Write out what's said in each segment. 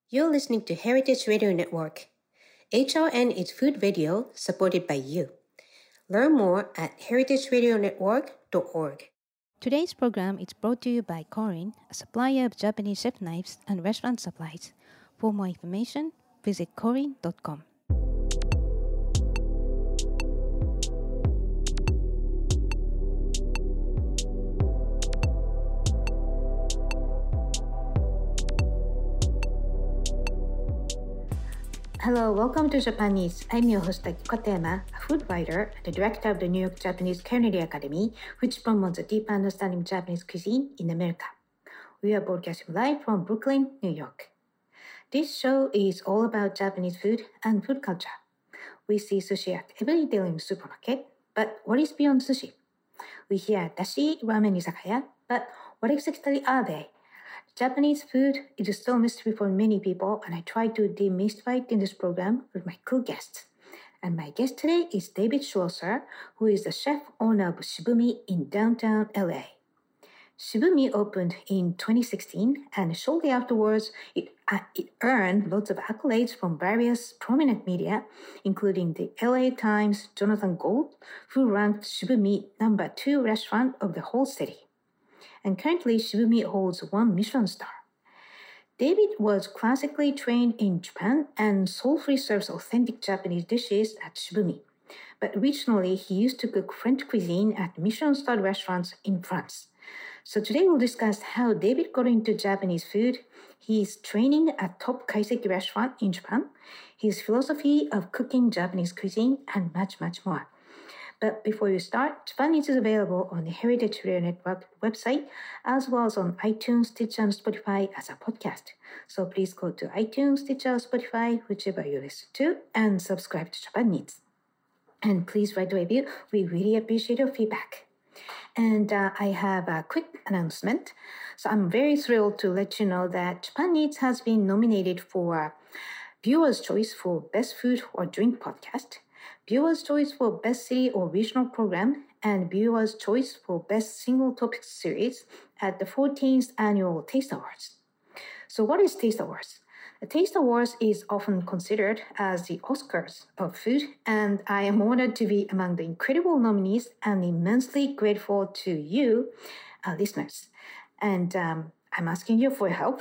You're listening to Heritage Radio Network. HRN is food radio supported by you. Learn more at heritageradionetwork.org. Today's program is brought to you by Korin, a supplier of Japanese chef knives and restaurant supplies. For more information, visit korin.com. Hello, welcome to Japan Eats. I'm your host, Katayama, a food writer and the director of the New York Japanese Culinary Academy, which promotes a deep understanding of Japanese cuisine in America. We are broadcasting live from Brooklyn, New York. This show is all about Japanese food and food culture. We see sushi at every daily supermarket, but what is beyond sushi? We hear dashi, ramen, izakaya, but what exactly are they? Japanese food is still a mystery for many people, and I try to demystify it in this program with my cool guests. And my guest today is David Schlosser, who is the chef owner of Shibumi in downtown LA. Shibumi opened in 2016, and shortly afterwards, it earned lots of accolades from various prominent media, including the LA Times, Jonathan Gold, who ranked Shibumi number 2 restaurant of the whole city. And currently, Shibumi holds 1 Michelin star. David was classically trained in Japan and soulfully serves authentic Japanese dishes at Shibumi. But originally, he used to cook French cuisine at Michelin-starred restaurants in France. So today we'll discuss how David got into Japanese food, his training at top kaiseki restaurant in Japan, his philosophy of cooking Japanese cuisine, and much, much more. But before you start, Japan Eats is available on the Heritage Radio Network website, as well as on iTunes, Stitcher, and Spotify as a podcast. So please go to iTunes, Stitcher, or Spotify, whichever you listen to, and subscribe to Japan Eats. And please write a review. We really appreciate your feedback. And I have a quick announcement. So I'm very thrilled to let you know that Japan Eats has been nominated for Viewer's Choice for Best Food or Drink Podcast, Viewer's Choice for Best City or Regional Program, and Viewer's Choice for Best Single Topic Series at the 14th Annual Taste Awards. So what is Taste Awards? The Taste Awards is often considered as the Oscars of food, and I am honored to be among the incredible nominees and immensely grateful to you, listeners. And I'm asking you for help.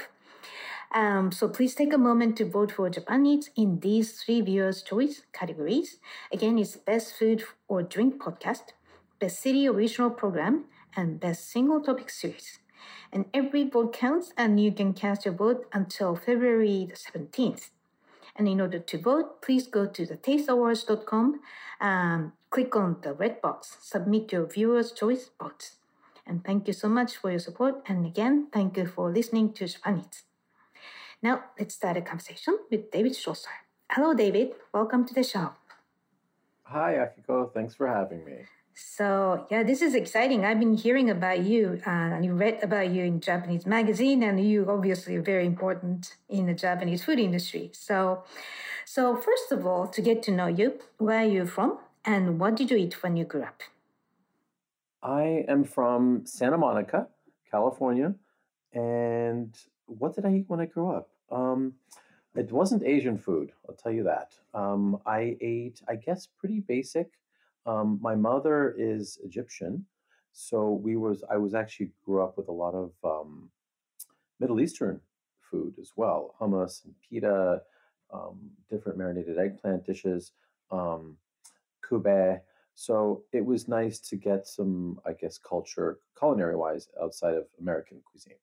So please take a moment to vote for Japan Eats in these 3 viewers' choice categories. Again, it's Best Food or Drink Podcast, Best City or Regional Program, and Best Single Topic Series. And every vote counts, and you can cast your vote until February the 17th. And in order to vote, please go to thetasteawards.com, click on the red box, submit your viewers' choice votes. And thank you so much for your support. And again, thank you for listening to Japan Eats. Now, let's start a conversation with David Schlosser. Hello, David. Welcome to the show. Hi, Akiko. Thanks for having me. So, yeah, this is exciting. I've been hearing about you and you read about you in Japanese magazine, and you obviously are very important in the Japanese food industry. So first of all, to get to know you, where are you from and what did you eat when you grew up? I am from Santa Monica, California. And what did I eat when I grew up? It wasn't Asian food, I'll tell you that. I ate, I guess, pretty basic. My mother is Egyptian, so I was actually grew up with a lot of Middle Eastern food as well, hummus and pita, different marinated eggplant dishes, kube. So it was nice to get some, I guess, culture, culinary-wise, outside of American cuisine.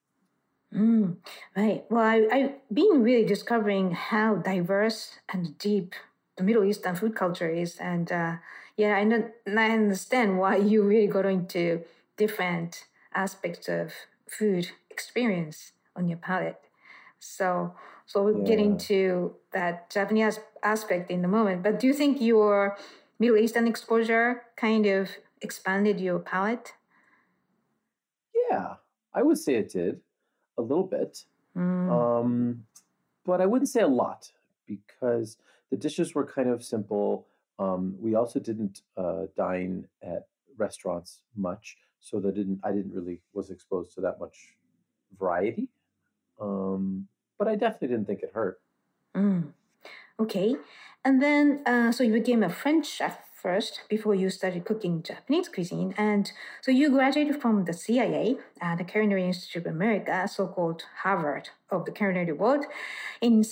Right. Well, I've been really discovering how diverse and deep the Middle Eastern food culture is. And yeah, I understand why you really got into different aspects of food experience on your palate. So we'll get into that Japanese aspect in a moment. But do you think your Middle Eastern exposure kind of expanded your palate? Yeah, I would say it did a little bit. But I wouldn't say a lot because the dishes were kind of simple. We also didn't dine at restaurants much, so I didn't really was exposed to that much variety. but I definitely didn't think it hurt. Mm. Okay. And then, so you became a French chef first before you started cooking Japanese cuisine. And so you graduated from the CIA, the Culinary Institute of America, so called Harvard of the culinary world, in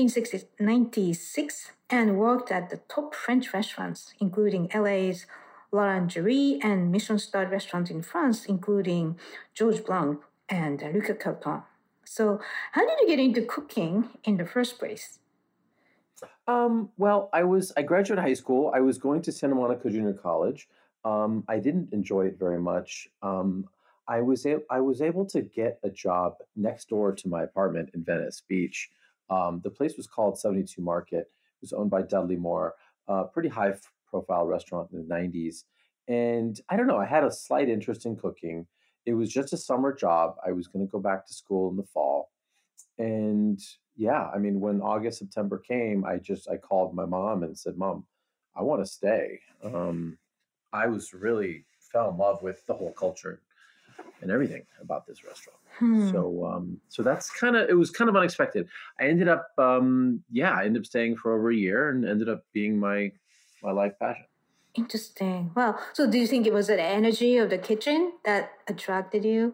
1996 and worked at the top French restaurants, including LA's L'Orangerie and Michelin starred restaurants in France, including Georges Blanc and Lucas Carton. So, how did you get into cooking in the first place? Well, I graduated high school. I was going to Santa Monica Junior College. I didn't enjoy it very much. I was able to get a job next door to my apartment in Venice Beach. The place was called 72 Market. It was owned by Dudley Moore, a pretty profile restaurant in the 90s. And I don't know, I had a slight interest in cooking. It was just a summer job. I was going to go back to school in the fall. And yeah, I mean, when August, September came, I called my mom and said, "Mom, I want to stay." I was really fell in love with the whole culture and everything about this restaurant. Hmm. So that's kind of it was kind of unexpected. I ended up staying for over a year and ended up being my life passion. Interesting. Well, so do you think it was the energy of the kitchen that attracted you?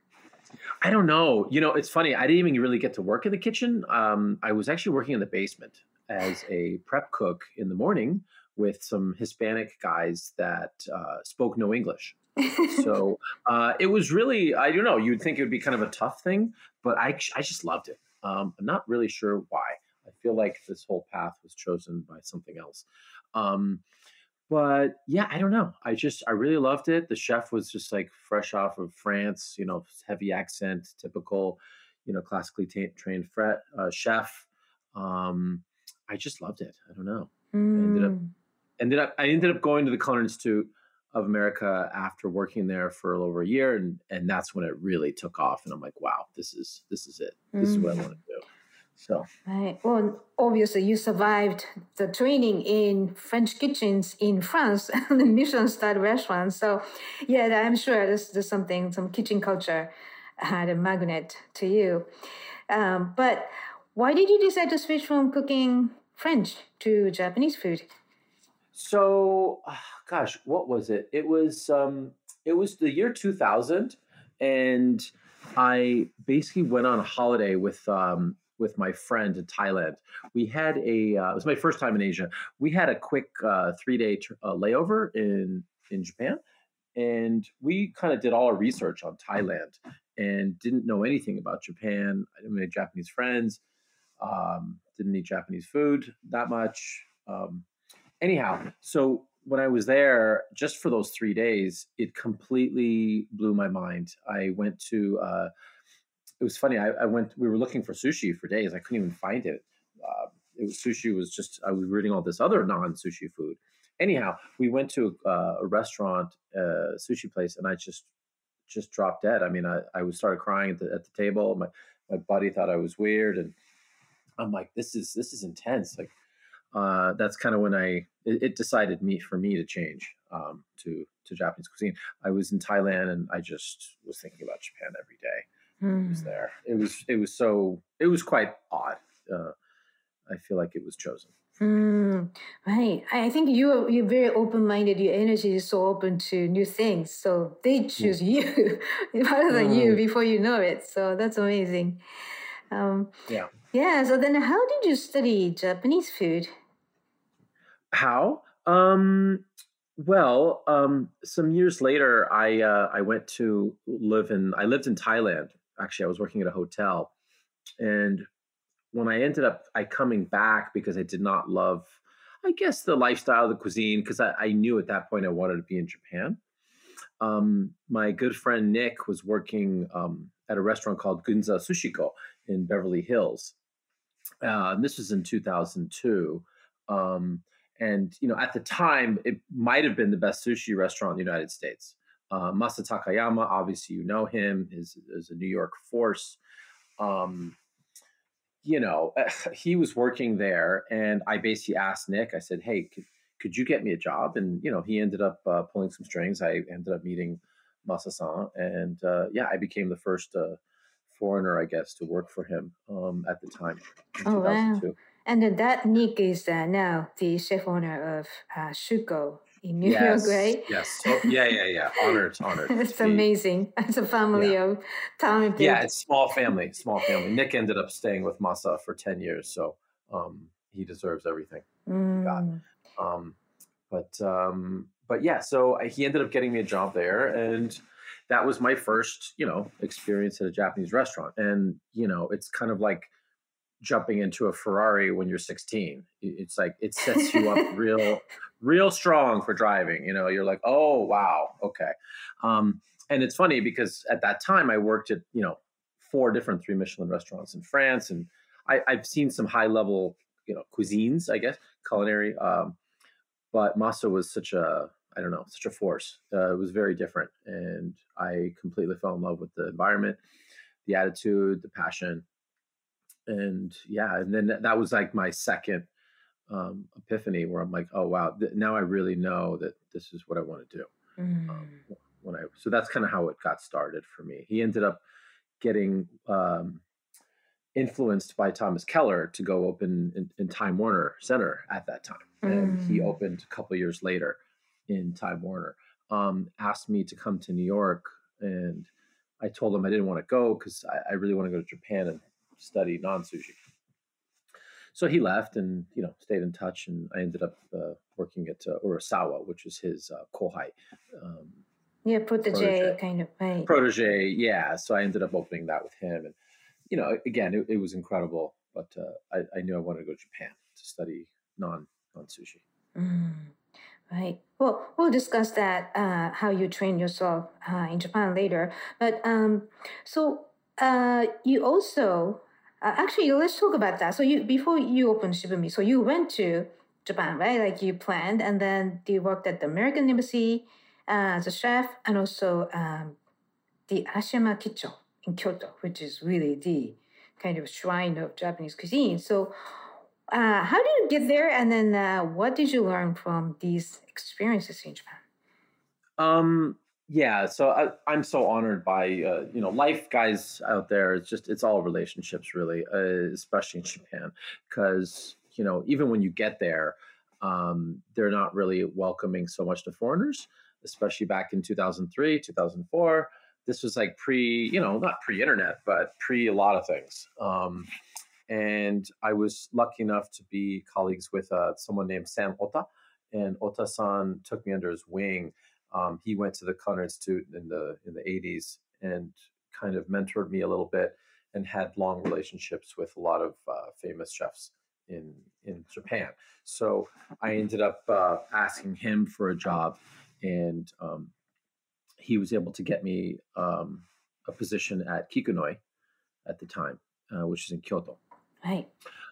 I don't know. You know, it's funny. I didn't even really get to work in the kitchen. I was actually working in the basement as a prep cook in the morning with some Hispanic guys that spoke no English. So it was really, I don't know, you'd think it would be kind of a tough thing, but I just loved it. I'm not really sure why. I feel like this whole path was chosen by something else. Um, but yeah, I don't know. I really loved it. The chef was just like fresh off of France, you know, heavy accent, typical, you know, classically trained chef. Um, I just loved it. I don't know. I Mm. I ended up going to the Culinary Institute of America after working there for a little over a year, and that's when it really took off. And I'm like, wow, this is it. This is what I want Mm. to do. So Right. Well, obviously, you survived the training in French kitchens in France and the Michelin-starred restaurants. So, yeah, I'm sure there's something, some kitchen culture had a magnet to you. But why did you decide to switch from cooking French to Japanese food? So, gosh, what was it? It was the year 2000, and I basically went on a holiday with my friend in Thailand. We had it was my first time in Asia. We had a quick 3 day layover in Japan, and we kind of did all our research on Thailand and didn't know anything about Japan. I didn't have any Japanese friends. Didn't eat Japanese food that much. Anyhow, so when I was there, just for those 3 days, it completely blew my mind. I went to. It was funny. I went. We were looking for sushi for days. I couldn't even find it. It was sushi was just. I was reading all this other non sushi food. Anyhow, we went to a restaurant, sushi place, and I just dropped dead. I mean, I was started crying at the table. My buddy thought I was weird, and I'm like, this is intense. Like that's kind of when it decided me for me to change to Japanese cuisine. I was in Thailand and I just was thinking about Japan every day. I was Hmm. there. It was quite odd. Uh, I feel like it was chosen for me. Mm, right. I think you're very open minded. Your energy is so open to new things. So they Mm. choose you rather than you Mm, before you know it. So that's amazing. Um, yeah. yeah. So then, how did you study Japanese food? How? Some years later, I went to live in. I lived in Thailand. Actually, I was working at a hotel, and when I ended up I coming back because I did not love, I guess, the lifestyle, the cuisine, because I knew at that point I wanted to be in Japan. My good friend Nick was working at a restaurant called Gunza Sushiko in Beverly Hills. And this was in 2002. Um, and you know, at the time, it might have been the best sushi restaurant in the United States. Masa Takayama, obviously, you know him, is a New York force. Um, you know, he was working there, and I basically asked Nick. I said, "Hey, could you get me a job?" And you know, he ended up pulling some strings. I ended up meeting Masa-san, and yeah, I became the foreigner, I guess, to work for him at the time in Oh, wow. 2002. And then that Nick is now the chef owner of Shuko in New York, Yes, right? yes. Oh, yeah, yeah, yeah. Honored to It's be. amazing. It's a Yeah, family of yeah. talented. It's small family, small family. Nick ended up staying with Masa for 10 years, so he deserves everything he got. Mm. Um, but yeah, so he ended up getting me a job there, and that was my first, experience at a Japanese restaurant. And it's kind of like jumping into a Ferrari when you're 16. It's like it sets you up real strong for driving. You're like, oh wow, okay. And it's funny because at that time I worked at 4 different 3 Michelin restaurants in France, and I've seen some high level cuisines, I guess, culinary. But Masa was such a, I don't know, such a force. It was very different, and I completely fell in love with the environment, the attitude, the passion, and yeah. And then that was like my second epiphany, where I'm like, oh wow, now I really know that this is what I want to do. Mm. So that's kind of how it got started for me. He ended up getting influenced by Thomas Keller to go open in Time Warner Center at that time, and he Mm. opened a couple of years later in Time Warner. Asked me to come to New York, and I told him I didn't want to go because I really want to go to Japan and study non-sushi. So he left, and stayed in touch, and I ended up working at Urasawa, which is his kohai, um, Yeah, protege. protege kind of, right. Protege, yeah. So I ended up opening that with him, and again, it was incredible. But I knew I wanted to go to Japan to study non sushi. Mm. Right. Well, we'll discuss that, how you train yourself in Japan later. But so you also, actually, let's talk about that. So you, before you opened Shibumi, so you went to Japan, right? Like you planned, and then you worked at the American Embassy as a chef, and also the Ashima Kitchen in Kyoto, which is really the kind of shrine of Japanese cuisine. So how did you get there? And then what did you learn from these experiences in Japan? Um, yeah, so I'm so honored by life, guys out there. It's all relationships, really, especially in Japan, because even when you get there, they're not really welcoming so much to foreigners, especially back in 2003, 2004. This was like not pre-internet, but pre a lot of things. And I was lucky enough to be colleagues with someone named Sam Ota, and Ota-san took me under his wing. He went to the Culinary Institute in the 80s and kind of mentored me a little bit, and had long relationships with a lot of famous chefs in Japan. So I ended up asking him for a job, and he was able to get me a position at Kikunoi at the time, which is in Kyoto. Right.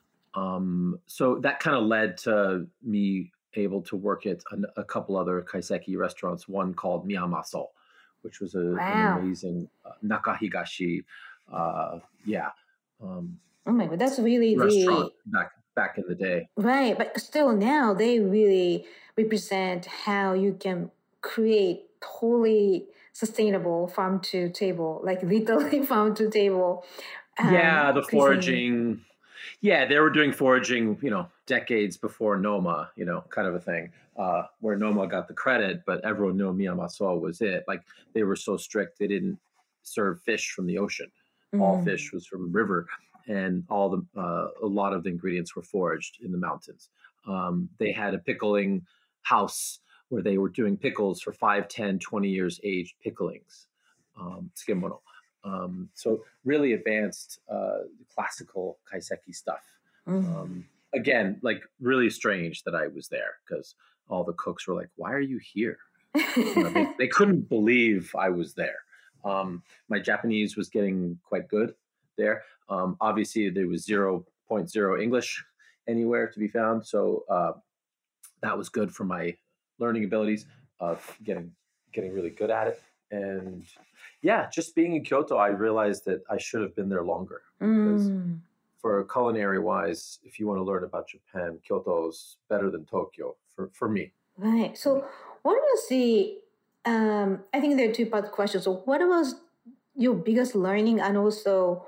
So that kind of led to me able to work at a couple other kaiseki restaurants. One called Miyamaso, which was an Wow. amazing Nakahigashi, yeah, Oh my God, that's really restaurant the back in the day. right. But still, now they really represent how you can create totally sustainable farm to table, like literally farm to table Yeah, the cuisine. foraging. Yeah, they were doing foraging, decades before Noma, kind of a thing, where Noma got the credit, but everyone knew Miyamaso was it. Like they were so strict, they didn't serve fish from the ocean. All Mm. fish was from river, and a lot of the ingredients were foraged in the mountains. They had a pickling house where they were doing pickles for 5, 10, 20 years aged picklings, tsukemono. So really advanced classical kaiseki stuff. Mm. Again, like really strange that I was there, because all the cooks were like, "Why are you here?" They couldn't believe I was there. My Japanese was getting quite good there. Obviously, there was 0.0 English anywhere to be found, so that was good for my learning abilities of getting really good at it. And yeah, just being in Kyoto, I realized that I should have been there longer, because Mm. for culinary wise, if you want to learn about Japan, Kyoto's better than Tokyo for me. Right. For me. So, what was the? I think there are two part questions. So, what was your biggest learning, and also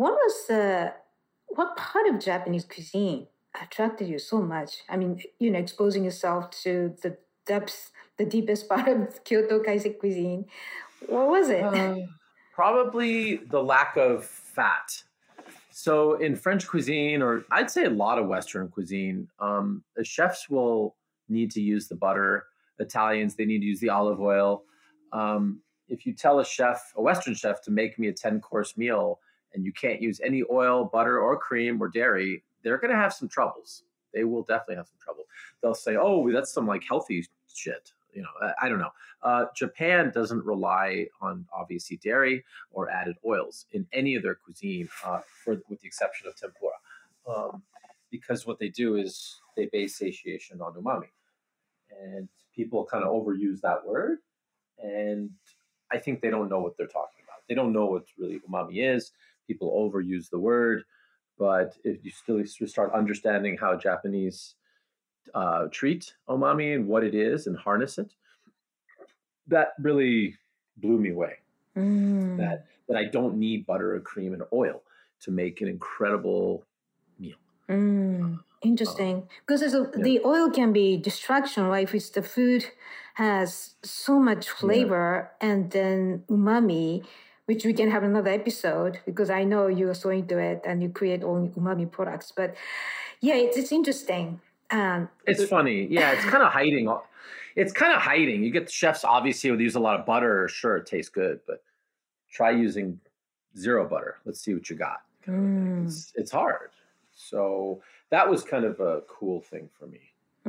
what part of Japanese cuisine attracted you so much? I mean, exposing yourself to the deepest part of Kyoto Kaisei cuisine. What was it? Uh, Probably the lack of fat. So in French cuisine, or I'd say a lot of Western cuisine, the chefs will need to use the butter. Italians, they need to use the olive oil. If you tell a Western chef, to make me a 10-course meal and you can't use any oil, butter, or cream or dairy, they're going to have some troubles. They will definitely have some trouble. They'll say, oh, that's some like healthy shit. I don't know. Japan doesn't rely on obviously dairy or added oils in any of their cuisine, with the exception of tempura, because what they do is they base satiation on umami, and people kind of overuse that word, and I think they don't know what they're talking about. They don't know what really umami is. People overuse the word, but if you still start understanding how Japanese treat umami and what it is and harness it, that really blew me away. That I don't need butter or cream and oil to make an incredible meal. Interesting. Because the oil can be distraction, right? If the food has so much flavor and then umami, which we can have another episode because I know you're so into it and you create all umami products. But yeah, it's interesting. It's funny. Yeah, it's kind of hiding. It's kind of hiding. You get the chefs, obviously, who use a lot of butter. Sure, it tastes good, but try using zero butter. Let's see what you got. It's hard. So that was kind of a cool thing for me.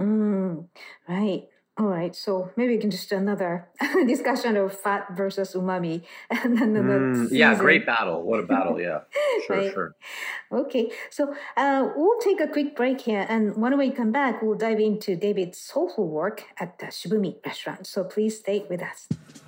Right. All right. So maybe we can just do another discussion of fat versus umami. Yeah, great battle. What a battle. Yeah. Sure, Right. sure. Okay. So we'll take a quick break here. And when we come back, we'll dive into David's soulful work at the Shibumi restaurant. So please stay with us.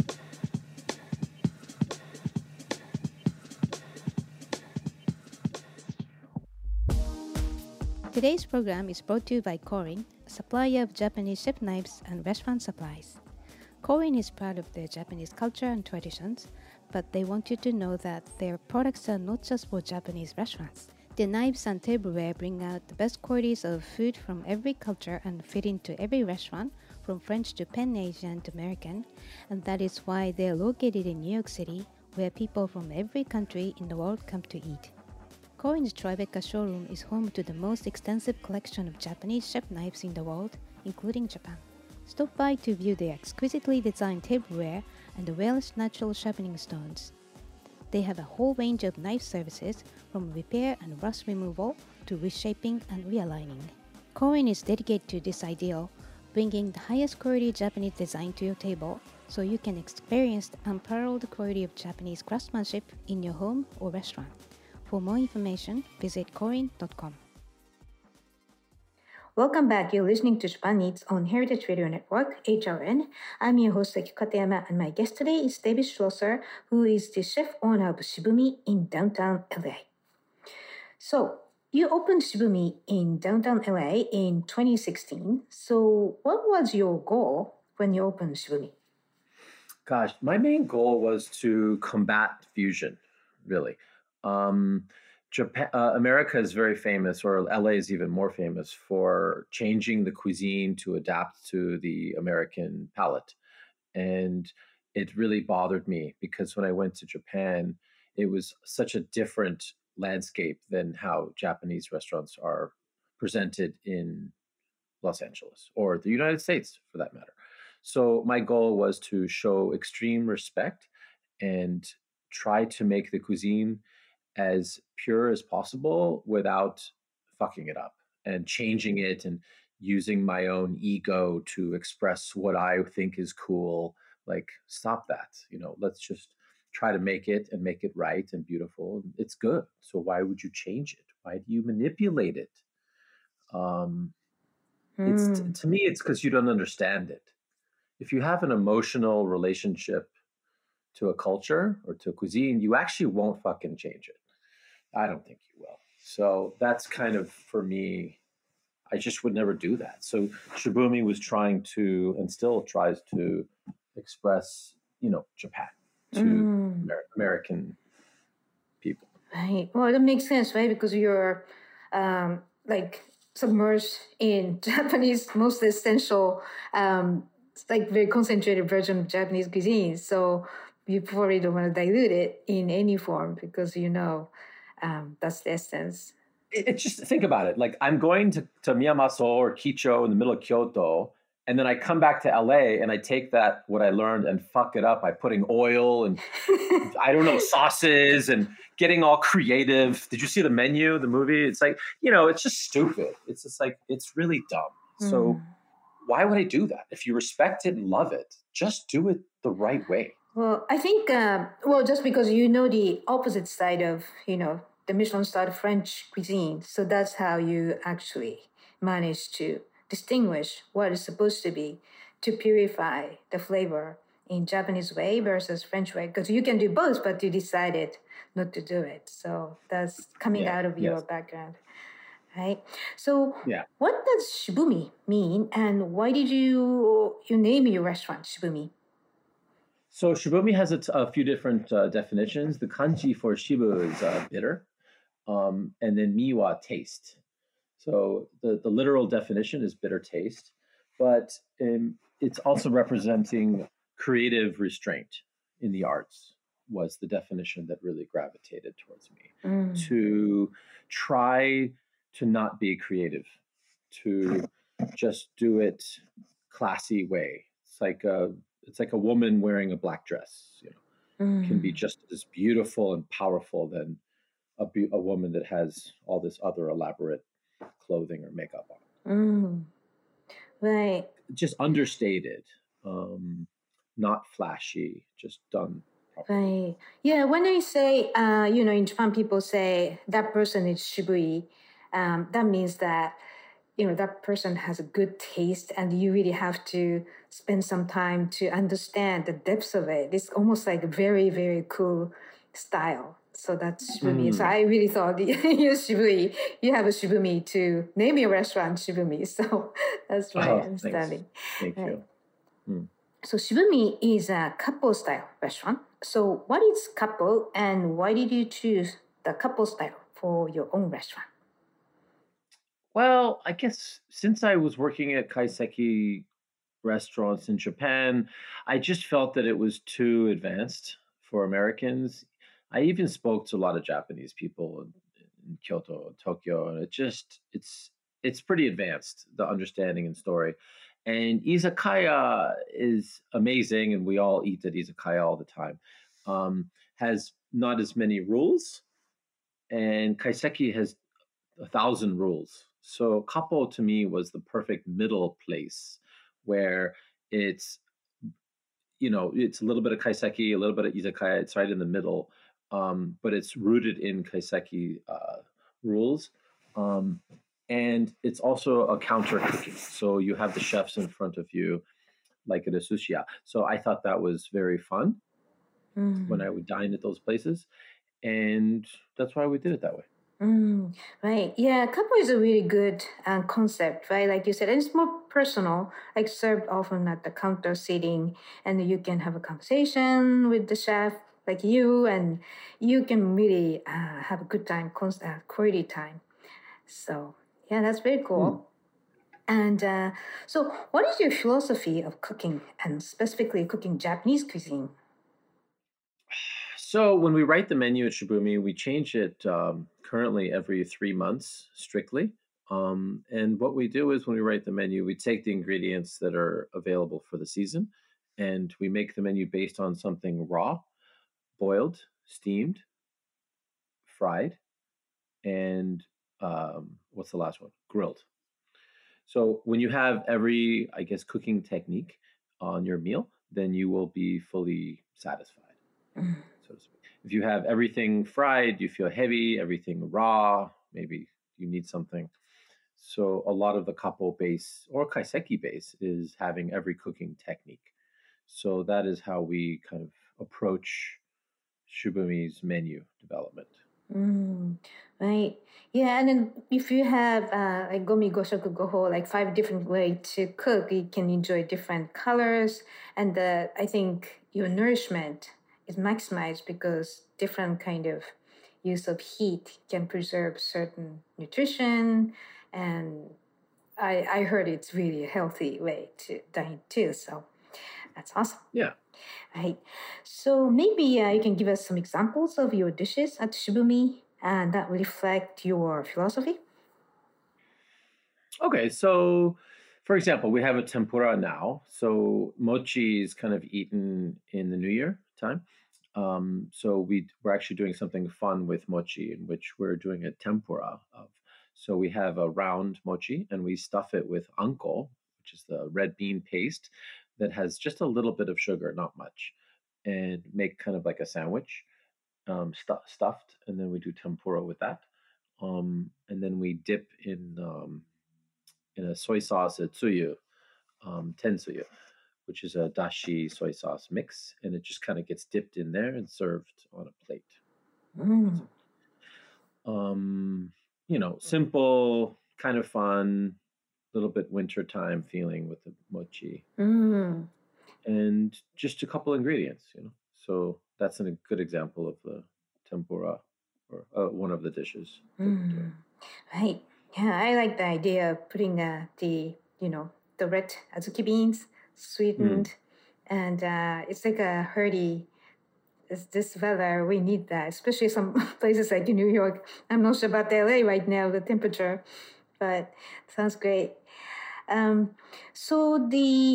Today's program is brought to you by Korin, a supplier of Japanese chef knives and restaurant supplies. Korin is proud of their Japanese culture and traditions, but they want you to know that their products are not just for Japanese restaurants. Their knives and tableware bring out the best qualities of food from every culture and fit into every restaurant, from French to Pan-Asian to American, and that is why they are located in New York City, where people from every country in the world come to eat. Korin's Tribeca showroom is home to the most extensive collection of Japanese chef knives in the world, including Japan. Stop by to view their exquisitely designed tableware and the Welsh natural sharpening stones. They have a whole range of knife services, from repair and rust removal to reshaping and realigning. Korin is dedicated to this ideal, bringing the highest quality Japanese design to your table, so you can experience the unparalleled quality of Japanese craftsmanship in your home or restaurant. For more information, visit korin.com. Welcome back. You're listening to Japan Eats on Heritage Radio Network, HRN. I'm your host, Aki Katayama, and my guest today is David Schlosser, who is the chef owner of Shibumi in downtown LA. So, you opened Shibumi in downtown LA in 2016. So, what was your goal when you opened Shibumi? Gosh, my main goal was to combat fusion, really. Japan, America is very famous, or LA is even more famous, for changing the cuisine to adapt to the American palate. And it really bothered me because when I went to Japan, it was such a different landscape than how Japanese restaurants are presented in Los Angeles or the United States for that matter. So my goal was to show extreme respect and try to make the cuisine as pure as possible without fucking it up and changing it and using my own ego to express what I think is cool. Like, stop that. Let's just try to make it and make it right and beautiful. It's good. So why would you change it? Why do you manipulate it? It's to me, it's because you don't understand it. If you have an emotional relationship to a culture or to a cuisine, you actually won't fucking change it. I don't think you will. So that's kind of, for me, I just would never do that. So Shibumi was trying to, and still tries to, express, Japan to Mm. American people. Right. Well, that makes sense, right? Because you're like submerged in Japanese most essential, like very concentrated version of Japanese cuisine. So you probably don't want to dilute it in any form because that's the essence. It's just think about it. Like I'm going to Miyamaso or Kicho in the middle of Kyoto, and then I come back to LA and I take that what I learned and fuck it up by putting oil and I don't know sauces and getting all creative. Did you see the menu, the movie? It's like it's just stupid. It's just like it's really dumb. So why would I do that? If you respect it and love it, just do it the right way. Well, I think, just because the opposite side of, the Michelin-starred French cuisine, so that's how you actually manage to distinguish what is supposed to be to purify the flavor in Japanese way versus French way. Because you can do both, but you decided not to do it. So that's coming out of your background, right? So Yeah. what does shibumi mean, and why did you name your restaurant Shibumi? So shibumi has a few different definitions. The kanji for shibu is bitter, and then miwa taste. So the literal definition is bitter taste, but it's also representing creative restraint in the arts was the definition that really gravitated towards me. To try to not be creative, to just do it classy way. It's like a woman wearing a black dress, can be just as beautiful and powerful than a woman that has all this other elaborate clothing or makeup on. Right. Just understated, not flashy, just done properly. Right. Yeah. When I say, in Japan, people say that person is shibui. That means that that person has a good taste, and you really have to spend some time to understand the depths of it. It's almost like a very, very cool style. So that's shibumi. So I really thought you're shibui. You have a shibumi to name your restaurant shibumi. So that's my understanding. Thank you. So shibumi is a couple style restaurant. So what is couple, and why did you choose the couple style for your own restaurant? Well, I guess since I was working at kaiseki restaurants in Japan, I just felt that it was too advanced for Americans. I even spoke to a lot of Japanese people in Kyoto and Tokyo, and it's pretty advanced, the understanding and story. And izakaya is amazing, and we all eat at izakaya all the time. Has not as many rules, and kaiseki has 1,000 rules. So Kapo to me was the perfect middle place where it's it's a little bit of kaiseki, a little bit of izakaya. It's right in the middle, but it's rooted in kaiseki rules, and it's also a counter cooking. So you have the chefs in front of you, like at a sushiya. So I thought that was very fun when I would dine at those places, and that's why we did it that way. Right. Yeah, couple is a really good concept, right? Like you said, and it's more personal, like served often at the counter seating, and you can have a conversation with the chef, like you, and you can really have a good time, quality time. So, yeah, that's very cool. And so, what is your philosophy of cooking, and specifically cooking Japanese cuisine? So when we write the menu at Shibumi, we change it currently every 3 months strictly. And what we do is when we write the menu, we take the ingredients that are available for the season and we make the menu based on something raw, boiled, steamed, fried, and what's the last one? Grilled. So when you have every, I guess, cooking technique on your meal, then you will be fully satisfied, so to speak. If you have everything fried, you feel heavy, everything raw, maybe you need something. So a lot of the kapo base or kaiseki base is having every cooking technique. So that is how we kind of approach Shubumi's menu development. Right. Yeah, and then if you have like gomi goshoku goho, like 5 different ways to cook, you can enjoy different colors, and I think your nourishment is maximized because different kind of use of heat can preserve certain nutrition, and I heard it's really a healthy way to dine too. So that's awesome. Yeah. Right. So maybe you can give us some examples of your dishes at Shibumi and that reflect your philosophy. Okay, so for example, we have a tempura now. So mochi is kind of eaten in the New Year time. So we're actually doing something fun with mochi, in which we're doing a tempura of. So we have a round mochi, and we stuff it with anko, which is the red bean paste that has just a little bit of sugar, not much, and make kind of like a sandwich, stuffed, and then we do tempura with that. And then we dip in a soy sauce at tsuyu, tensuyu, which is a dashi soy sauce mix, and it just kind of gets dipped in there and served on a plate. Mm. Um, simple, kind of fun, little bit wintertime feeling with the mochi, Mm. and just a couple ingredients. So that's a good example of the tempura, or one of the dishes that we're doing. Right. Yeah, I like the idea of putting the red azuki beans Mm. sweetened, and it's like a hearty. It's this weather, we need that, especially some places like in New York. I'm not sure about LA right now, the temperature, but sounds great. Um, so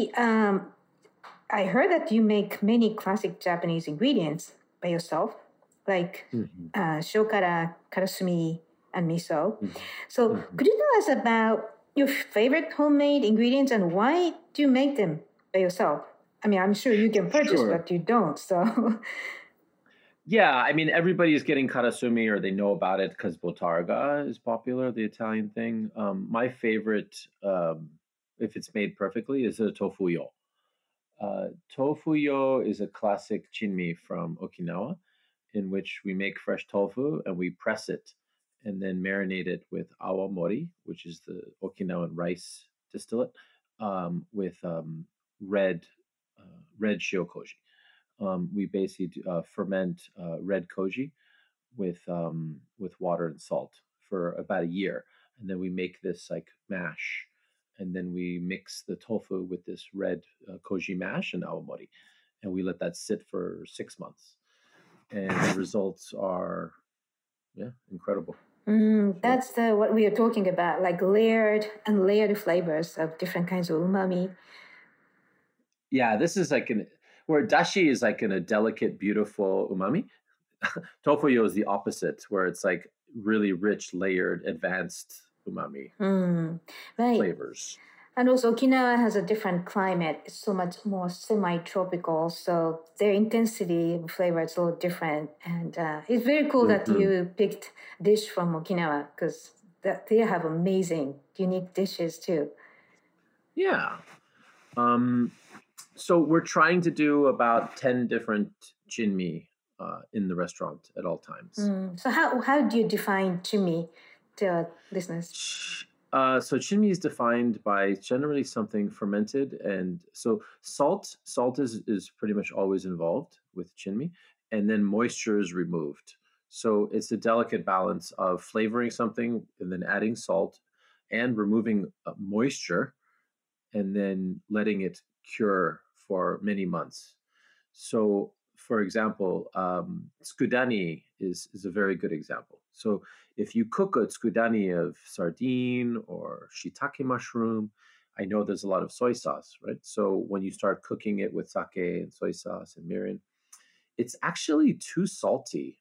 I heard that you make many classic Japanese ingredients by yourself, like Mhm. shokara, karasumi, and miso. Mhm. So Mhm. could you tell us about your favorite homemade ingredients and why do you make them by yourself? I mean, I'm sure you can purchase, Sure. but you don't. So, Yeah, I mean, everybody's getting karasumi or they know about it because botarga is popular, the Italian thing. My favorite, if it's made perfectly, is a tofu yo. Tofu yo is a classic chinmi from Okinawa, in which we make fresh tofu and we press it and then marinate it with awamori, which is the Okinawan rice distillate, with red red shiokoji. We basically ferment red koji with water and salt for about a year, and then we make this like mash, and then we mix the tofu with this red koji mash and awamori, and we let that sit for 6 months, and the results are incredible. So that's what we are talking about, like layered and layered flavors of different kinds of umami. yeah, this is like where dashi is like in a delicate, beautiful umami. Tofuyo is the opposite, where it's like really rich, layered, advanced umami Right. flavors. And also, Okinawa has a different climate. It's so much more semi-tropical, so their intensity of flavor is a little different. And it's very cool that Mhm. you picked dish from Okinawa because they have amazing, unique dishes too. Yeah. Um, so we're trying to do about 10 different jinmi in the restaurant at all times. So how do you define chimi to our listeners? So chinmi is defined by generally something fermented, and so salt is pretty much always involved with chinmi, and then moisture is removed. So it's a delicate balance of flavoring something and then adding salt and removing moisture and then letting it cure for many months. So, for example, scudani is a very good example. So, if you cook a scudani of sardine or shiitake mushroom, I know there's a lot of soy sauce, right? So, when you start cooking it with sake and soy sauce and mirin, it's actually too salty.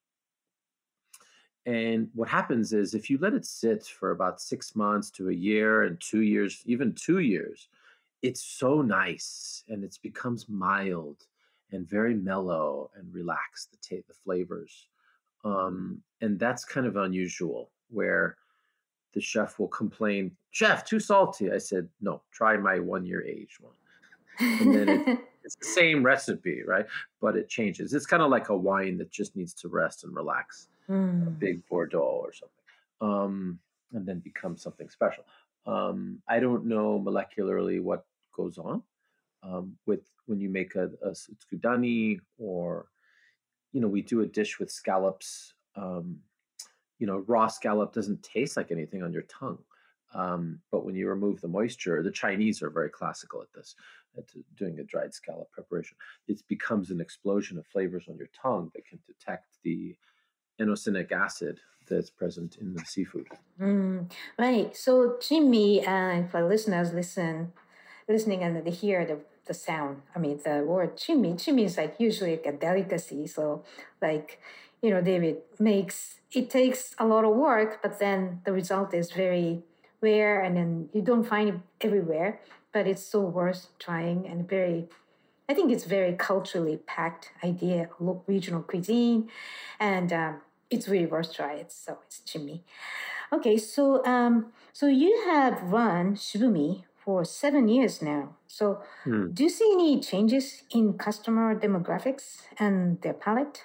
And what happens is if you let it sit for about 6 months to a year and 2 years, even 2 years, it's so nice and it becomes mild and very mellow and relaxed, the flavors. And that's kind of unusual where the chef will complain, "Chef, too salty." I said, "No, try my 1 year aged one." And then it's the same recipe, right? But it changes. It's kind of like a wine that just needs to rest and relax, a Mm. big Bordeaux or something, and then becomes something special. I don't know molecularly what goes on with when you make a scudani or we do a dish with scallops. Raw scallop doesn't taste like anything on your tongue. But when you remove the moisture, the Chinese are very classical at this, at doing a dried scallop preparation. It becomes an explosion of flavors on your tongue that can detect the inosinic acid that's present in the seafood. Right. So, Jimmy, if our listeners listening and they hear the sound, I mean, the word chimmy is like usually like a delicacy. So, like, David it takes a lot of work, but then the result is very rare and then you don't find it everywhere, but it's so worth trying and I think it's very culturally packed idea, regional cuisine, and it's really worth trying. So it's chimney. Okay, so you have run Shibumi for 7 years now. So do you see any changes in customer demographics and their palate?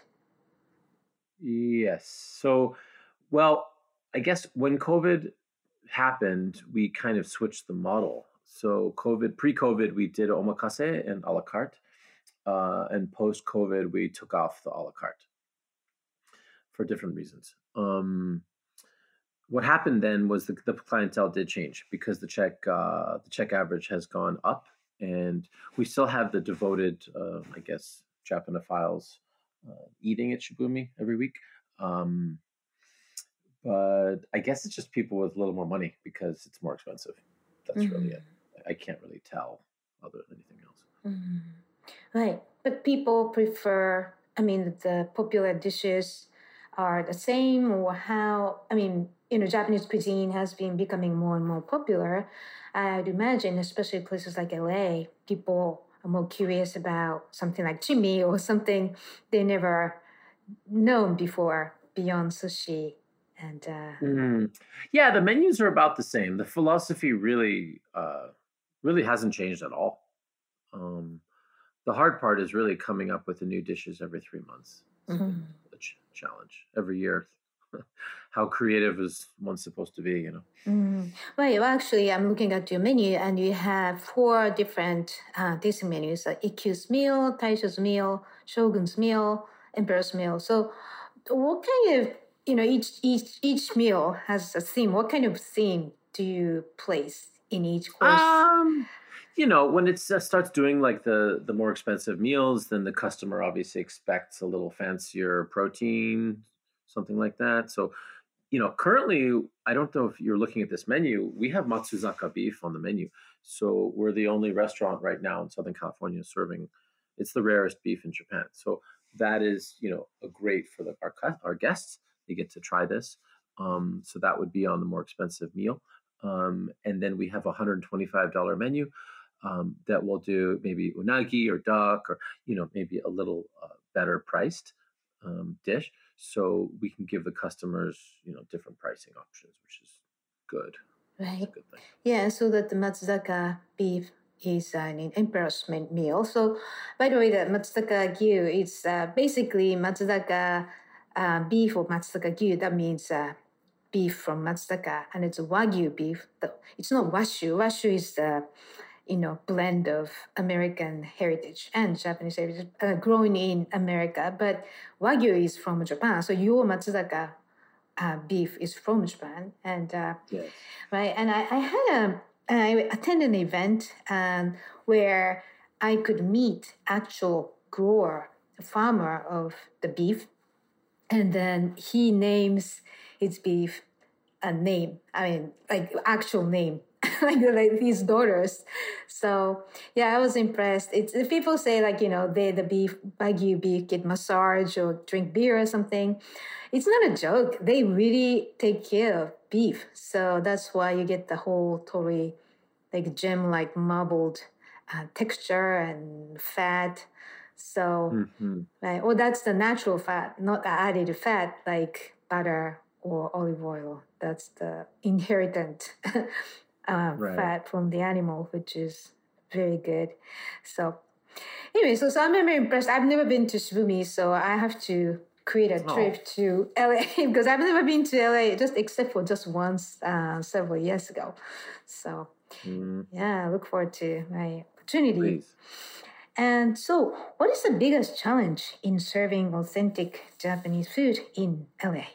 Yes. So, well, I guess when COVID happened, we kind of switched the model. So, pre-COVID, we did omakase and a la carte, and post-COVID, we took off the a la carte for different reasons. What happened then was the clientele did change because the check average has gone up, and we still have the devoted, I guess, Japanophiles eating at Shibumi every week. But I guess it's just people with a little more money because it's more expensive. That's really it. I can't really tell other than anything else. Right. But people prefer, I mean, the popular dishes are the same or how, I mean, Japanese cuisine has been becoming more and more popular. I'd imagine, especially places like LA, people are more curious about something like chimney or something they never known before beyond sushi. And Yeah, the menus are about the same. The philosophy really hasn't changed at all. The hard part is really coming up with the new dishes every 3 months. It's been a challenge every year. How creative is one supposed to be, Well, actually, I'm looking at your menu, and you have 4 different tasting menus: Ikkyu's meal, Taisho's meal, Shogun's meal, Emperor's meal. So, what kind of each meal has a theme. What kind of theme do you place in each course? When it starts doing like the more expensive meals, then the customer obviously expects a little fancier protein, something like that. So, currently, I don't know if you're looking at this menu. We have Matsuzaka beef on the menu. So we're the only restaurant right now in Southern California serving. It's the rarest beef in Japan. So that is, a great for our guests. They get to try this. So that would be on the more expensive meal. And then we have a $125 menu that will do maybe unagi or duck or, maybe a little better priced dish. So we can give the customers, different pricing options, which is good. Right. It's a good thing. Yeah, so that the Matsuzaka beef is an emperor's meal. So, by the way, the Matsuzaka Gyu is basically Matsuzaka beef or Matsuzaka Gyu. That means beef from Matsuzaka, and it's a Wagyu beef. It's not Washu. Washu is the blend of American heritage and Japanese heritage growing in America. But Wagyu is from Japan. So your Matsuzaka beef is from Japan. And Yes. right. And I attended an event where I could meet actual grower, farmer of the beef. And then he names his beef a name. I mean, like actual name. like his daughters. So yeah, I was impressed. It's people say like the beef Wagyu beef get massage or drink beer or something. It's not a joke. They really take care of beef. So that's why you get the whole totally like gem like marbled texture and fat. So right, or that's the natural fat, not the added fat like butter or olive oil. That's the inheritant Right. fat from the animal, which is very good. So anyway, so I'm very impressed. I've never been to Shibumi, so I have to create a trip to LA because I've never been to LA just except for just once several years ago. So yeah, I look forward to my opportunity. Please. And so, what is the biggest challenge in serving authentic Japanese food in LA?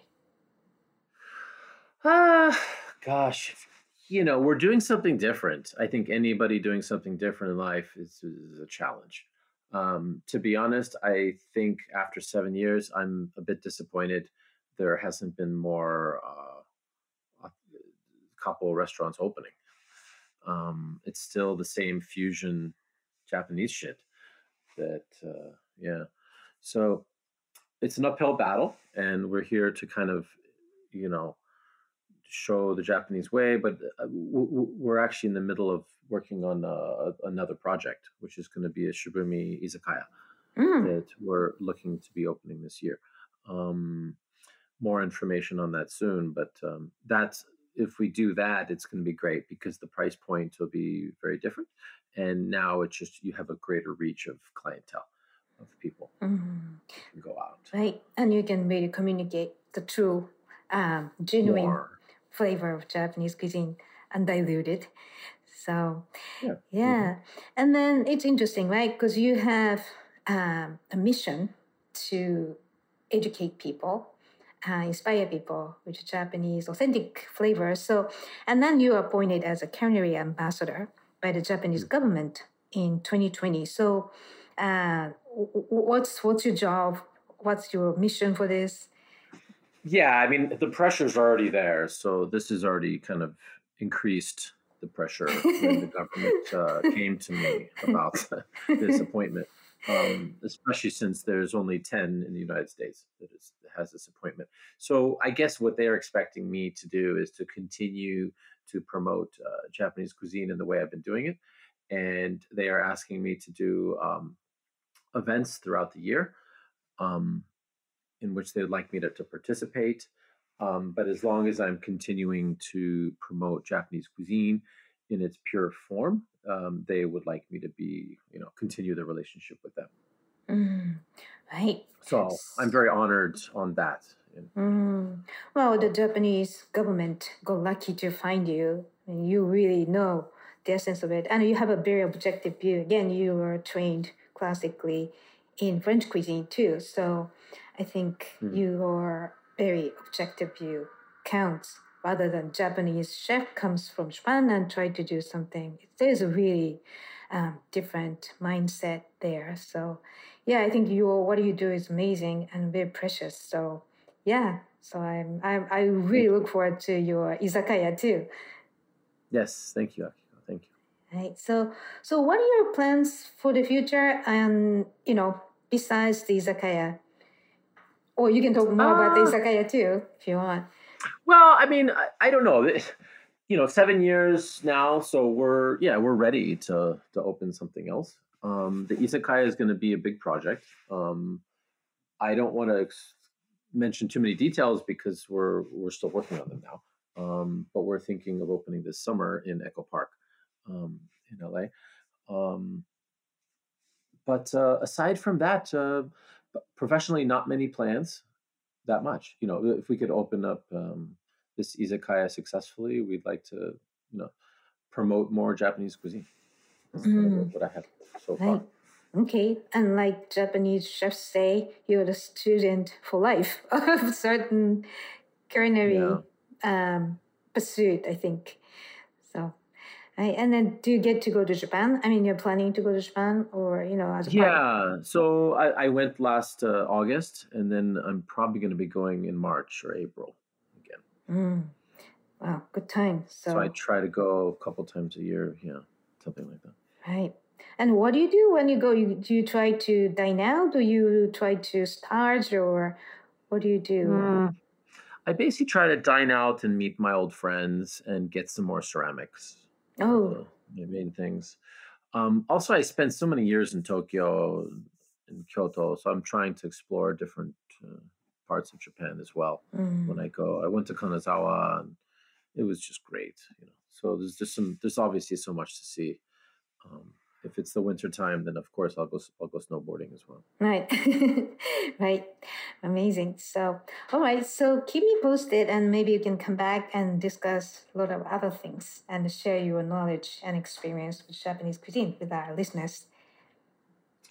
Gosh, we're doing something different. I think anybody doing something different in life is a challenge. To be honest, I think after 7 years, I'm a bit disappointed. There hasn't been more a couple restaurants opening. It's still the same fusion Japanese shit. Yeah. So it's an uphill battle, and we're here to kind of, you know, show the Japanese way. But we're actually in the middle of working on another project, which is going to be a Shibumi izakaya that we're looking to be opening this year. More information on that soon, but that's if we do that, it's going to be great because the price point will be very different, and now it's just you have a greater reach of clientele of people who can go out. Right, and you can really communicate the true, genuine flavor of Japanese cuisine, undiluted. So, yeah. And then it's interesting, right? Because you have a mission to educate people, inspire people with Japanese authentic flavors. So, and then you are appointed as a culinary ambassador by the Japanese government in 2020. So, what's your job? What's your mission for this? Yeah, I mean, the pressure's already there. So this has already kind of increased the pressure when the government came to me about this appointment, especially since there's only 10 in the United States that has this appointment. So I guess what they're expecting me to do is to continue to promote Japanese cuisine in the way I've been doing it. And they are asking me to do events throughout the year. In which they would like me to participate. But as long as I'm continuing to promote Japanese cuisine in its pure form, they would like me to be, continue the relationship with them. Right. So I'm very honored on that. Well, the Japanese government got lucky to find you. And you really know the essence of it. And you have a very objective view. Again, you were trained classically in French cuisine too. So I think your very objective view counts rather than Japanese chef comes from Japan and try to do something. There's a really different mindset there. So yeah, I think what you do is amazing and very precious. So yeah, so I really look forward to your izakaya too. Yes, thank you, Akiko. Thank you. Right. So what are your plans for the future? And besides the izakaya, or you can talk more about the izakaya too if you want. Well, I mean, I don't know. 7 years now, so we're ready to open something else. The izakaya is going to be a big project. I don't want to mention too many details because we're still working on them now. But we're thinking of opening this summer in Echo Park, in LA. But aside from that, professionally, not many plans. That much. If we could open up this izakaya successfully, we'd like to, promote more Japanese cuisine. That's what I have so far. Okay, and like Japanese chefs say, you're the student for life of certain culinary pursuit, I think. So, and then do you get to go to Japan? I mean, you're planning to go to Japan or, as a part? So I went last August, and then I'm probably going to be going in March or April again. Wow, good time. So I try to go a couple times a year, something like that. Right. And what do you do when you go? Do you try to dine out? Do you try to starve, or what do you do? I basically try to dine out and meet my old friends and get some more ceramics. The main things. Also, I spent so many years in Tokyo and Kyoto, so I'm trying to explore different parts of Japan as well. When I go, I went to Kanazawa, and it was just great. So there's obviously so much to see. If it's the winter time, then of course I'll go snowboarding as well. Right. Right. Amazing. So, all right. So keep me posted, and maybe you can come back and discuss a lot of other things and share your knowledge and experience with Japanese cuisine with our listeners.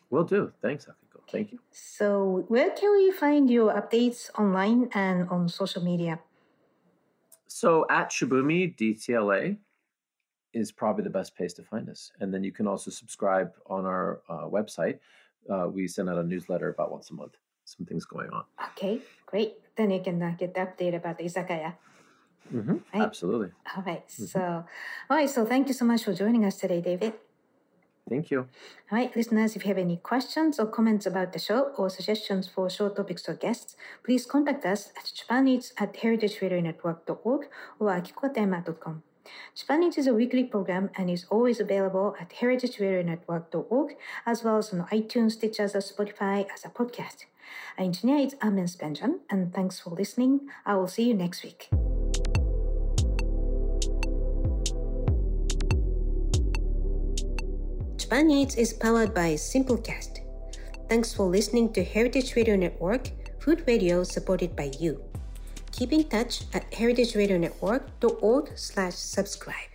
Will do. Thanks, Akiko. Thank you. So where can we find your updates online and on social media? So at Shibumi DTLA is probably the best place to find us. And then you can also subscribe on our website. We send out a newsletter about once a month. Some things going on. Okay, great. Then you can get the update about the izakaya. Right. Absolutely. All right. So thank you so much for joining us today, David. Thank you. All right, listeners, if you have any questions or comments about the show or suggestions for show topics or guests, please contact us at japaneats@heritageradionetwork.org or akikotema.com. Japan Eats is a weekly program and is always available at heritageradionetwork.org as well as on iTunes, Stitcher, Spotify as a podcast. Our engineer is Amen Spenjan, and thanks for listening. I will see you next week. Japan Eats is powered by Simplecast. Thanks for listening to Heritage Radio Network, food radio supported by you. Keep in touch at heritageradionetwork.org/subscribe.